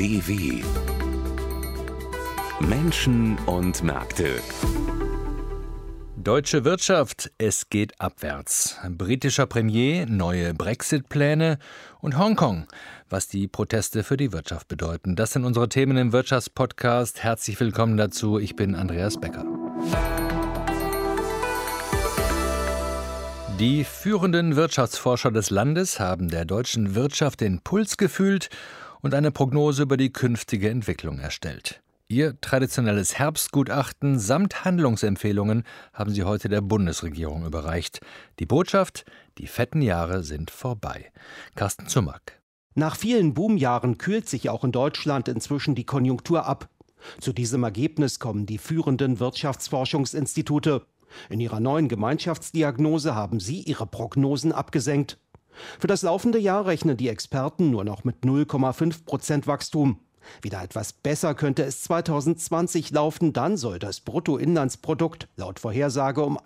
DW Menschen und Märkte. Deutsche Wirtschaft, es geht abwärts. Britischer Premier, neue Brexit-Pläne und Hongkong, was die Proteste für die Wirtschaft bedeuten. Das sind unsere Themen im Wirtschaftspodcast. Herzlich willkommen dazu. Ich bin Andreas Becker. Die führenden Wirtschaftsforscher des Landes haben der deutschen Wirtschaft den Puls gefühlt und eine Prognose über die künftige Entwicklung erstellt. Ihr traditionelles Herbstgutachten samt Handlungsempfehlungen haben sie heute der Bundesregierung überreicht. Die Botschaft: die fetten Jahre sind vorbei. Carsten Zummack. Nach vielen Boomjahren kühlt sich auch in Deutschland inzwischen die Konjunktur ab. Zu diesem Ergebnis kommen die führenden Wirtschaftsforschungsinstitute. In ihrer neuen Gemeinschaftsdiagnose haben sie ihre Prognosen abgesenkt. Für das laufende Jahr rechnen die Experten nur noch mit 0,5% Wachstum. Wieder etwas besser könnte es 2020 laufen, dann soll das Bruttoinlandsprodukt laut Vorhersage um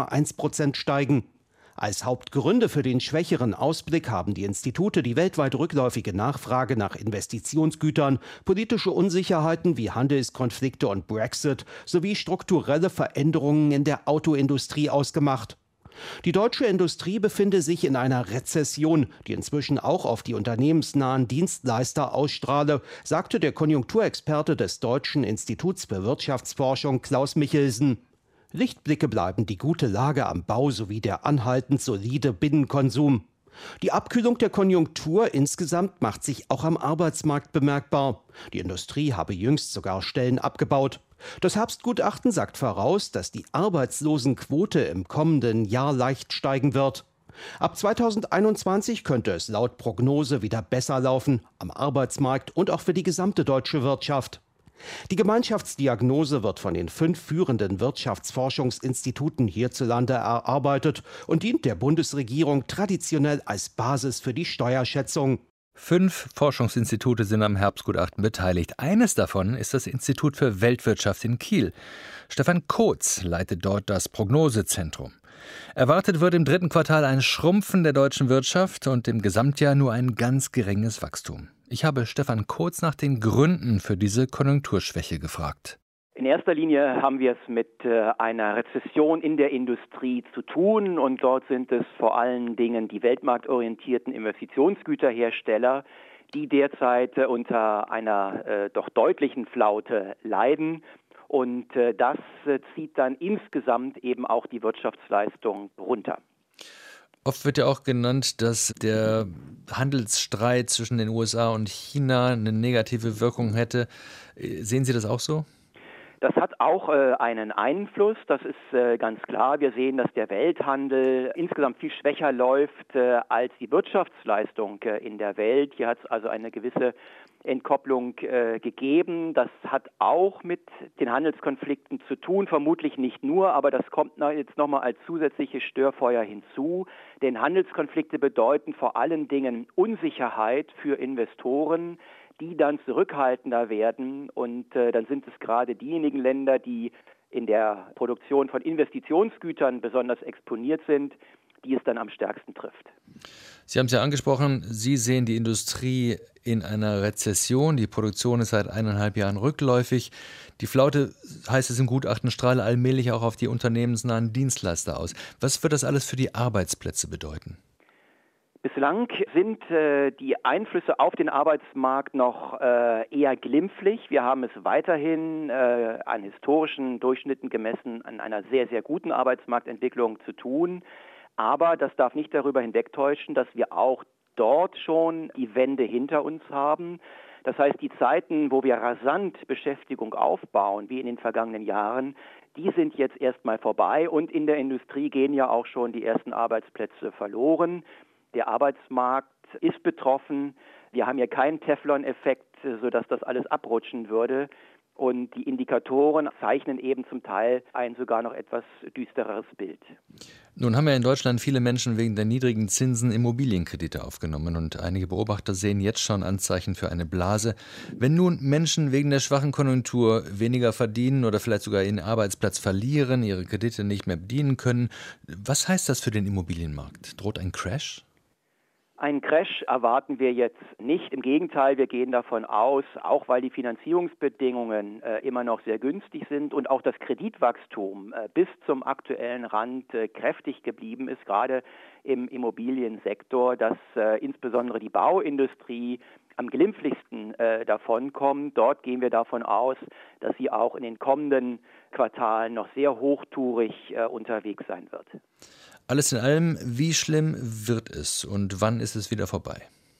1,1% steigen. Als Hauptgründe für den schwächeren Ausblick haben die Institute die weltweit rückläufige Nachfrage nach Investitionsgütern, politische Unsicherheiten wie Handelskonflikte und Brexit sowie strukturelle Veränderungen in der Autoindustrie ausgemacht. Die deutsche Industrie befinde sich in einer Rezession, die inzwischen auch auf die unternehmensnahen Dienstleister ausstrahle, sagte der Konjunkturexperte des Deutschen Instituts für Wirtschaftsforschung Klaus Michelsen. Lichtblicke bleiben die gute Lage am Bau sowie der anhaltend solide Binnenkonsum. Die Abkühlung der Konjunktur insgesamt macht sich auch am Arbeitsmarkt bemerkbar. Die Industrie habe jüngst sogar Stellen abgebaut. Das Herbstgutachten sagt voraus, dass die Arbeitslosenquote im kommenden Jahr leicht steigen wird. Ab 2021 könnte es laut Prognose wieder besser laufen, am Arbeitsmarkt und auch für die gesamte deutsche Wirtschaft. Die Gemeinschaftsdiagnose wird von den 5 führenden Wirtschaftsforschungsinstituten hierzulande erarbeitet und dient der Bundesregierung traditionell als Basis für die Steuerschätzung. 5 Forschungsinstitute sind am Herbstgutachten beteiligt. Eines davon ist das Institut für Weltwirtschaft in Kiel. Stefan Kotz leitet dort das Prognosezentrum. Erwartet wird im 3. Quartal ein Schrumpfen der deutschen Wirtschaft und im Gesamtjahr nur ein ganz geringes Wachstum. Ich habe Stefan Kotz nach den Gründen für diese Konjunkturschwäche gefragt. In erster Linie haben wir es mit einer Rezession in der Industrie zu tun und dort sind es vor allen Dingen die weltmarktorientierten Investitionsgüterhersteller, die derzeit unter einer doch deutlichen Flaute leiden und das zieht dann insgesamt eben auch die Wirtschaftsleistung runter. Oft wird ja auch genannt, dass der Handelsstreit zwischen den USA und China eine negative Wirkung hätte. Sehen Sie das auch so? Das hat auch einen Einfluss, das ist ganz klar. Wir sehen, dass der Welthandel insgesamt viel schwächer läuft als die Wirtschaftsleistung in der Welt. Hier hat es also eine gewisse Entkopplung gegeben. Das hat auch mit den Handelskonflikten zu tun, vermutlich nicht nur, aber das kommt jetzt nochmal als zusätzliches Störfeuer hinzu. Denn Handelskonflikte bedeuten vor allen Dingen Unsicherheit für Investoren, die dann zurückhaltender werden und dann sind es gerade diejenigen Länder, die in der Produktion von Investitionsgütern besonders exponiert sind, die es dann am stärksten trifft. Sie haben es ja angesprochen, Sie sehen die Industrie in einer Rezession, die Produktion ist seit 1,5 Jahren rückläufig. Die Flaute, heißt es im Gutachten, strahle allmählich auch auf die unternehmensnahen Dienstleister aus. Was wird das alles für die Arbeitsplätze bedeuten? Bislang sind die Einflüsse auf den Arbeitsmarkt noch eher glimpflich. Wir haben es weiterhin an historischen Durchschnitten gemessen an einer sehr, sehr guten Arbeitsmarktentwicklung zu tun. Aber das darf nicht darüber hinwegtäuschen, dass wir auch dort schon die Wende hinter uns haben. Das heißt, die Zeiten, wo wir rasant Beschäftigung aufbauen, wie in den vergangenen Jahren, die sind jetzt erstmal vorbei und in der Industrie gehen ja auch schon die ersten Arbeitsplätze verloren. Der Arbeitsmarkt ist betroffen. Wir haben hier keinen Teflon-Effekt, sodass das alles abrutschen würde. Und die Indikatoren zeichnen eben zum Teil ein sogar noch etwas düstereres Bild. Nun haben ja in Deutschland viele Menschen wegen der niedrigen Zinsen Immobilienkredite aufgenommen. Und einige Beobachter sehen jetzt schon Anzeichen für eine Blase. Wenn nun Menschen wegen der schwachen Konjunktur weniger verdienen oder vielleicht sogar ihren Arbeitsplatz verlieren, ihre Kredite nicht mehr bedienen können, was heißt das für den Immobilienmarkt? Droht ein Crash? Einen Crash erwarten wir jetzt nicht. Im Gegenteil, wir gehen davon aus, auch weil die Finanzierungsbedingungen immer noch sehr günstig sind und auch das Kreditwachstum bis zum aktuellen Rand kräftig geblieben ist, gerade im Immobiliensektor, dass insbesondere die Bauindustrie am glimpflichsten davonkommt. Dort gehen wir davon aus, dass sie auch in den kommenden Quartalen noch sehr hochtourig unterwegs sein wird. Alles in allem, wie schlimm wird es und wann ist es wieder vorbei?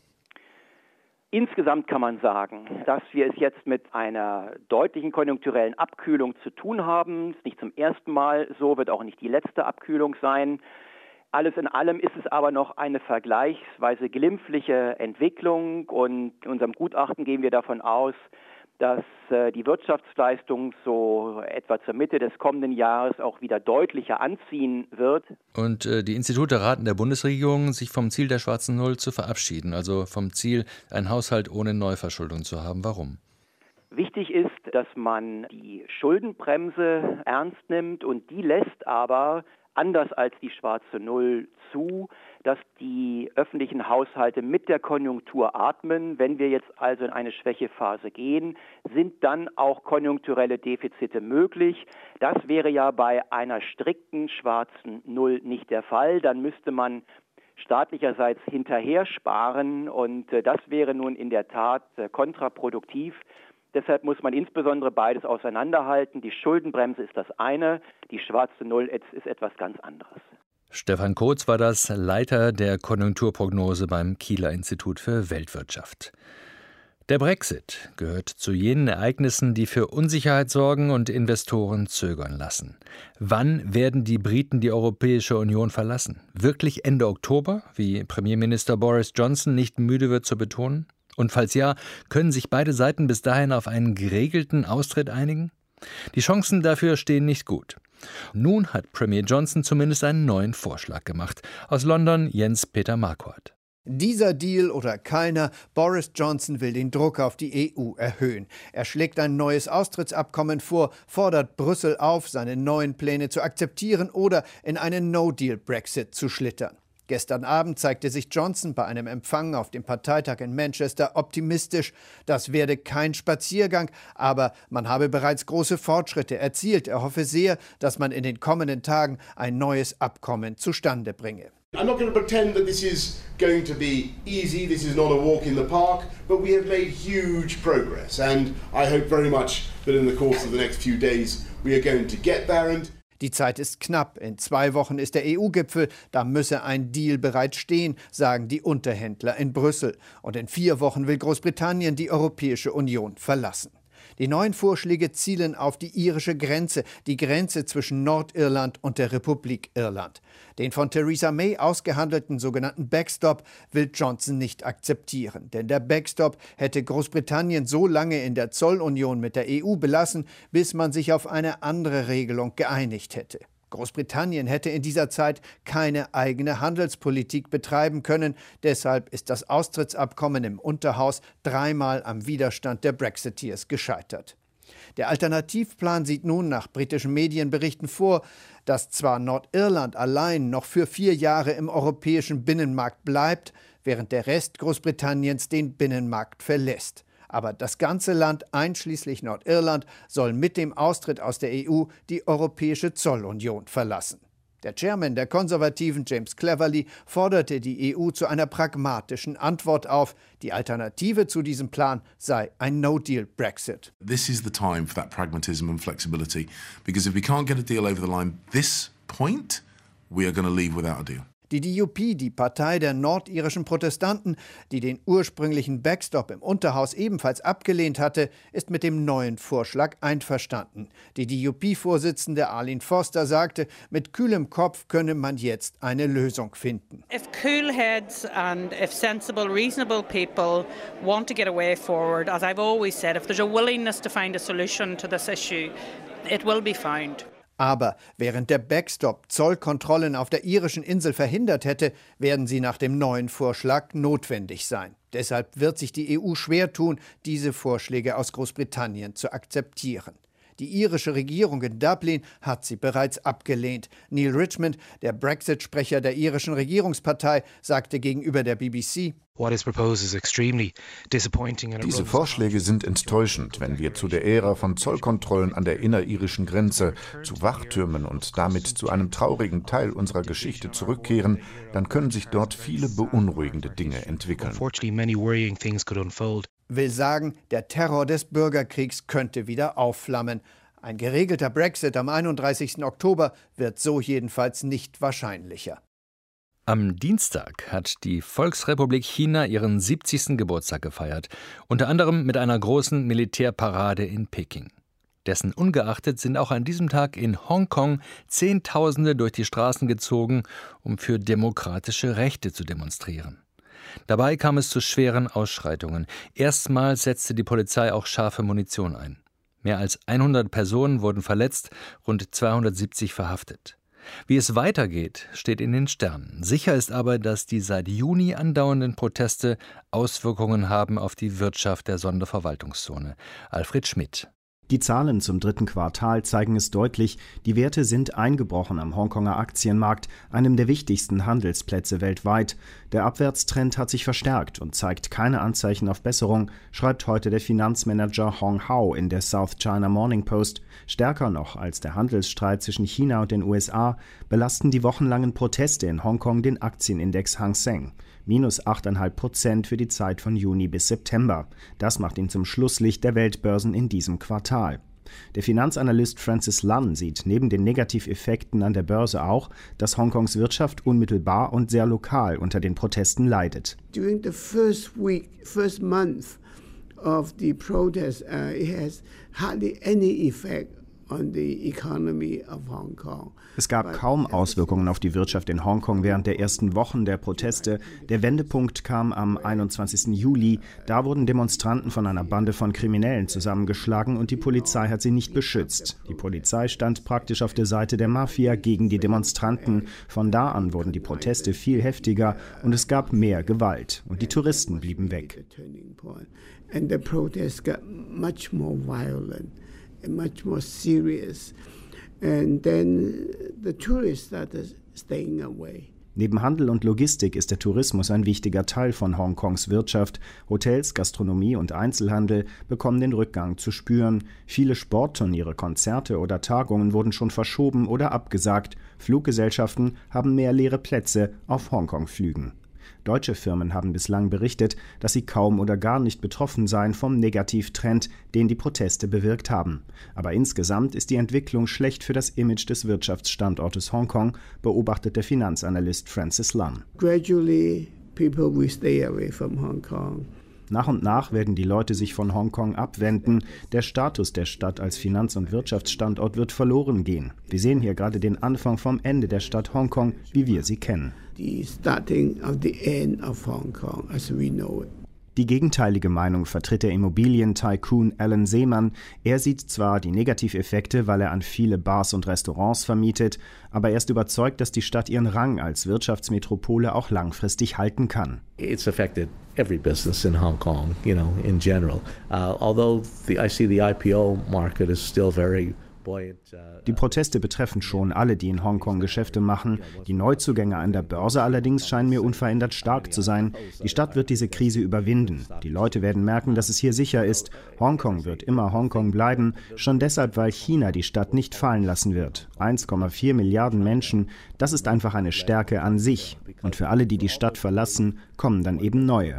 Insgesamt kann man sagen, dass wir es jetzt mit einer deutlichen konjunkturellen Abkühlung zu tun haben. Das ist nicht zum ersten Mal so, wird auch nicht die letzte Abkühlung sein. Alles in allem ist es aber noch eine vergleichsweise glimpfliche Entwicklung und in unserem Gutachten gehen wir davon aus, dass die Wirtschaftsleistung so etwa zur Mitte des kommenden Jahres auch wieder deutlicher anziehen wird. Und die Institute raten der Bundesregierung, sich vom Ziel der schwarzen Null zu verabschieden, also vom Ziel, einen Haushalt ohne Neuverschuldung zu haben. Warum? Wichtig ist, dass man die Schuldenbremse ernst nimmt und die lässt aber, anders als die schwarze Null, zu, dass die öffentlichen Haushalte mit der Konjunktur atmen. Wenn wir jetzt also in eine Schwächephase gehen, sind dann auch konjunkturelle Defizite möglich. Das wäre ja bei einer strikten schwarzen Null nicht der Fall. Dann müsste man staatlicherseits hinterher sparen und das wäre nun in der Tat kontraproduktiv. Deshalb muss man insbesondere beides auseinanderhalten. Die Schuldenbremse ist das eine, die schwarze Null ist etwas ganz anderes. Stefan Kotz war das, Leiter der Konjunkturprognose beim Kieler Institut für Weltwirtschaft. Der Brexit gehört zu jenen Ereignissen, die für Unsicherheit sorgen und Investoren zögern lassen. Wann werden die Briten die Europäische Union verlassen? Wirklich Ende Oktober, wie Premierminister Boris Johnson nicht müde wird zu betonen? Und falls ja, können sich beide Seiten bis dahin auf einen geregelten Austritt einigen? Die Chancen dafür stehen nicht gut. Nun hat Premier Johnson zumindest einen neuen Vorschlag gemacht. Aus London Jens-Peter Marquardt. Dieser Deal oder keiner, Boris Johnson will den Druck auf die EU erhöhen. Er schlägt ein neues Austrittsabkommen vor, fordert Brüssel auf, seine neuen Pläne zu akzeptieren oder in einen No-Deal-Brexit zu schlittern. Gestern Abend zeigte sich Johnson bei einem Empfang auf dem Parteitag in Manchester optimistisch. Das werde kein Spaziergang, aber man habe bereits große Fortschritte erzielt. Er hoffe sehr, dass man in den kommenden Tagen ein neues Abkommen zustande bringe. I'm not going to pretend that this is going to be easy, this is not a walk in the park, but we have made huge progress and I hope very much that in the course of the next few days we are going to get there. And die Zeit ist knapp. In 2 Wochen ist der EU-Gipfel. Da müsse ein Deal bereits stehen, sagen die Unterhändler in Brüssel. Und in 4 Wochen will Großbritannien die Europäische Union verlassen. Die neuen Vorschläge zielen auf die irische Grenze, die Grenze zwischen Nordirland und der Republik Irland. Den von Theresa May ausgehandelten sogenannten Backstop will Johnson nicht akzeptieren. Denn der Backstop hätte Großbritannien so lange in der Zollunion mit der EU belassen, bis man sich auf eine andere Regelung geeinigt hätte. Großbritannien hätte in dieser Zeit keine eigene Handelspolitik betreiben können. Deshalb ist das Austrittsabkommen im Unterhaus 3-mal am Widerstand der Brexiteers gescheitert. Der Alternativplan sieht nun nach britischen Medienberichten vor, dass zwar Nordirland allein noch für 4 Jahre im europäischen Binnenmarkt bleibt, während der Rest Großbritanniens den Binnenmarkt verlässt. Aber das ganze Land, einschließlich Nordirland, soll mit dem Austritt aus der EU die Europäische Zollunion verlassen. Der Chairman der Konservativen, James Cleverly, forderte die EU zu einer pragmatischen Antwort auf. Die Alternative zu diesem Plan sei ein No-Deal-Brexit. This is the time for that pragmatism and flexibility, because if we can't get a deal over the line this point, we are going to leave without a deal. Die DUP, die Partei der nordirischen Protestanten, die den ursprünglichen Backstop im Unterhaus ebenfalls abgelehnt hatte, ist mit dem neuen Vorschlag einverstanden. Die DUP-Vorsitzende Arlene Foster sagte, mit kühlem Kopf könne man jetzt eine Lösung finden. If cool heads and if sensible, reasonable people want to get a way forward, as I've always said, if there's a willingness to find a solution to this issue, it will be found. Aber während der Backstop Zollkontrollen auf der irischen Insel verhindert hätte, werden sie nach dem neuen Vorschlag notwendig sein. Deshalb wird sich die EU schwer tun, diese Vorschläge aus Großbritannien zu akzeptieren. Die irische Regierung in Dublin hat sie bereits abgelehnt. Neil Richmond, der Brexit-Sprecher der irischen Regierungspartei, sagte gegenüber der BBC: Diese Vorschläge sind enttäuschend, wenn wir zu der Ära von Zollkontrollen an der inneririschen Grenze, zu Wachtürmen und damit zu einem traurigen Teil unserer Geschichte zurückkehren, dann können sich dort viele beunruhigende Dinge entwickeln. Will sagen, der Terror des Bürgerkriegs könnte wieder aufflammen. Ein geregelter Brexit am 31. Oktober wird so jedenfalls nicht wahrscheinlicher. Am Dienstag hat die Volksrepublik China ihren 70. Geburtstag gefeiert, unter anderem mit einer großen Militärparade in Peking. Dessen ungeachtet sind auch an diesem Tag in Hongkong Zehntausende durch die Straßen gezogen, um für demokratische Rechte zu demonstrieren. Dabei kam es zu schweren Ausschreitungen. Erstmals setzte die Polizei auch scharfe Munition ein. Mehr als 100 Personen wurden verletzt, rund 270 verhaftet. Wie es weitergeht, steht in den Sternen. Sicher ist aber, dass die seit Juni andauernden Proteste Auswirkungen haben auf die Wirtschaft der Sonderverwaltungszone. Alfred Schmidt. Die Zahlen zum 3. Quartal zeigen es deutlich, die Werte sind eingebrochen am Hongkonger Aktienmarkt, einem der wichtigsten Handelsplätze weltweit. Der Abwärtstrend hat sich verstärkt und zeigt keine Anzeichen auf Besserung, schreibt heute der Finanzmanager Hong Hao in der South China Morning Post. Stärker noch als der Handelsstreit zwischen China und den USA belasten die wochenlangen Proteste in Hongkong den Aktienindex Hang Seng. Minus 8,5% für die Zeit von Juni bis September. Das macht ihn zum Schlusslicht der Weltbörsen in diesem Quartal. Der Finanzanalyst Francis Lunn sieht neben den Negativeffekten an der Börse auch, dass Hongkongs Wirtschaft unmittelbar und sehr lokal unter den Protesten leidet. During the first month of the protest, it has hardly any effect on the economy of Hong Kong. Es gab kaum Auswirkungen auf die Wirtschaft in Hongkong während der ersten Wochen der Proteste. Der Wendepunkt kam am 21. Juli. Da wurden Demonstranten von einer Bande von Kriminellen zusammengeschlagen und die Polizei hat sie nicht beschützt. Die Polizei stand praktisch auf der Seite der Mafia gegen die Demonstranten. Von da an wurden die Proteste viel heftiger und es gab mehr Gewalt. Und die Touristen blieben weg. And the protests got much more violent and much more serious. And then the tourists started staying away. Neben Handel und Logistik ist der Tourismus ein wichtiger Teil von Hongkongs Wirtschaft. Hotels, Gastronomie und Einzelhandel bekommen den Rückgang zu spüren. Viele Sportturniere, Konzerte oder Tagungen wurden schon verschoben oder abgesagt. Fluggesellschaften haben mehr leere Plätze auf Hongkong-Flügen. Deutsche Firmen haben bislang berichtet, dass sie kaum oder gar nicht betroffen seien vom Negativtrend, den die Proteste bewirkt haben. Aber insgesamt ist die Entwicklung schlecht für das Image des Wirtschaftsstandortes Hongkong, beobachtet der Finanzanalyst Francis Lunn. Gradually, people will stay away from Hong Kong. Nach und nach werden die Leute sich von Hongkong abwenden. Der Status der Stadt als Finanz- und Wirtschaftsstandort wird verloren gehen. Wir sehen hier gerade den Anfang vom Ende der Stadt Hongkong, wie wir sie kennen. The starting of the end of Hong Kong as we know it. Die gegenteilige Meinung vertritt der Immobilien-Tycoon Alan Seemann. Er sieht zwar die Negativeffekte, weil er an viele Bars und Restaurants vermietet, aber er ist überzeugt, dass die Stadt ihren Rang als Wirtschaftsmetropole auch langfristig halten kann. It's affected every business in Hong Kong, in general. Although I see the IPO market is still very Die Proteste betreffen schon alle, die in Hongkong Geschäfte machen. Die Neuzugänge an der Börse allerdings scheinen mir unverändert stark zu sein. Die Stadt wird diese Krise überwinden. Die Leute werden merken, dass es hier sicher ist. Hongkong wird immer Hongkong bleiben, schon deshalb, weil China die Stadt nicht fallen lassen wird. 1,4 Milliarden Menschen, das ist einfach eine Stärke an sich. Und für alle, die die Stadt verlassen, kommen dann eben neue.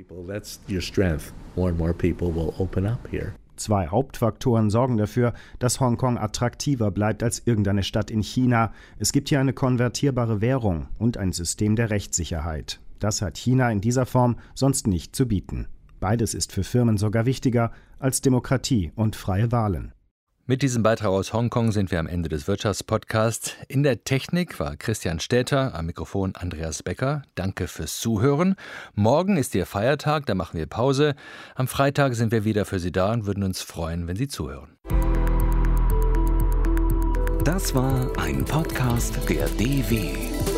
Zwei Hauptfaktoren sorgen dafür, dass Hongkong attraktiver bleibt als irgendeine Stadt in China. Es gibt hier eine konvertierbare Währung und ein System der Rechtssicherheit. Das hat China in dieser Form sonst nicht zu bieten. Beides ist für Firmen sogar wichtiger als Demokratie und freie Wahlen. Mit diesem Beitrag aus Hongkong sind wir am Ende des Wirtschaftspodcasts. In der Technik war Christian Städter, am Mikrofon Andreas Becker. Danke fürs Zuhören. Morgen ist Ihr Feiertag, da machen wir Pause. Am Freitag sind wir wieder für Sie da und würden uns freuen, wenn Sie zuhören. Das war ein Podcast der DW.